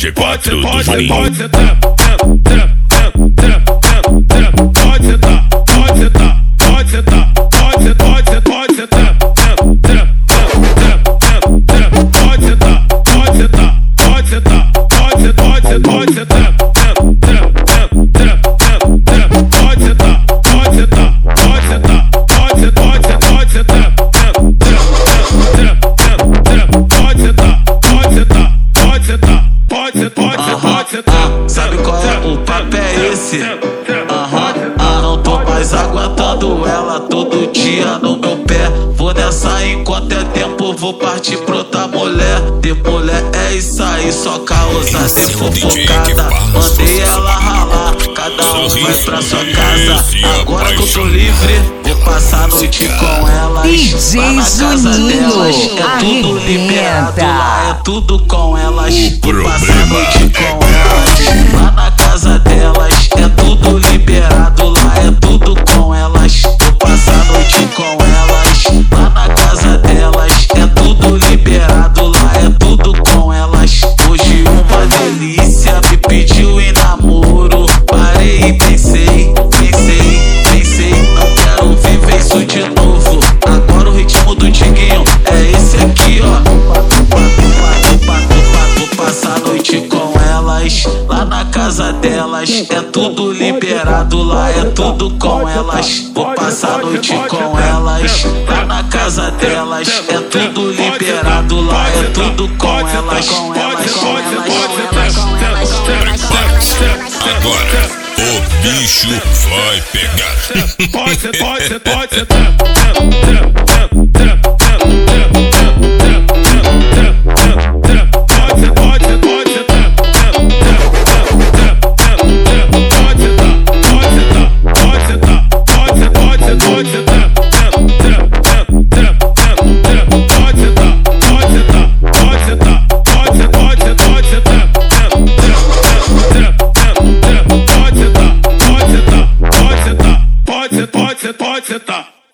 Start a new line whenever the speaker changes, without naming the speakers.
G4 do Juninho.
Pode sentar, pode sentar, pode sentar, pode sentar, pode sentar, pode sentar, pode sentar, pode sentar, pode sentar, pode sentar, pode sentar, pode sentar, pode sentar, pode sentar, pode sentar, pode sentar, pode sentar, pode sentar,
sabe qual é o papo é esse? Não tô mais aguentando ela todo dia no meu pé. Vou nessa enquanto é tempo, vou partir pra outra mulher. De mulher é isso aí, só causada e fofocada. Mandei ela ralar, cada um vai pra sua casa. Agora que eu tô livre, vou passar a noite com elas. Lá na casa delas, é tudo liberado. Lá é tudo com elas. Vou passar a noite com elas. Lá na casa delas, é tudo liberado. Lá é tudo com elas. Vou passar a noite com elas. Lá na casa delas, é tudo liberado. Lá é tudo com elas. Hoje uma delícia me pediu em namoro. Parei e pensei, não quero viver isso de novo. Agora o ritmo do Diguinho é esse aqui, ó. Vou passar a noite com elas. Lá na casa delas, é tudo liberado. Lá é tudo com elas. Vou passar a noite com elas. Lá na casa delas, é tudo liberado. Lá é tudo com elas. Com elas, com elas, com elas, com elas.
Agora o bicho vai pegar.
pode sentar,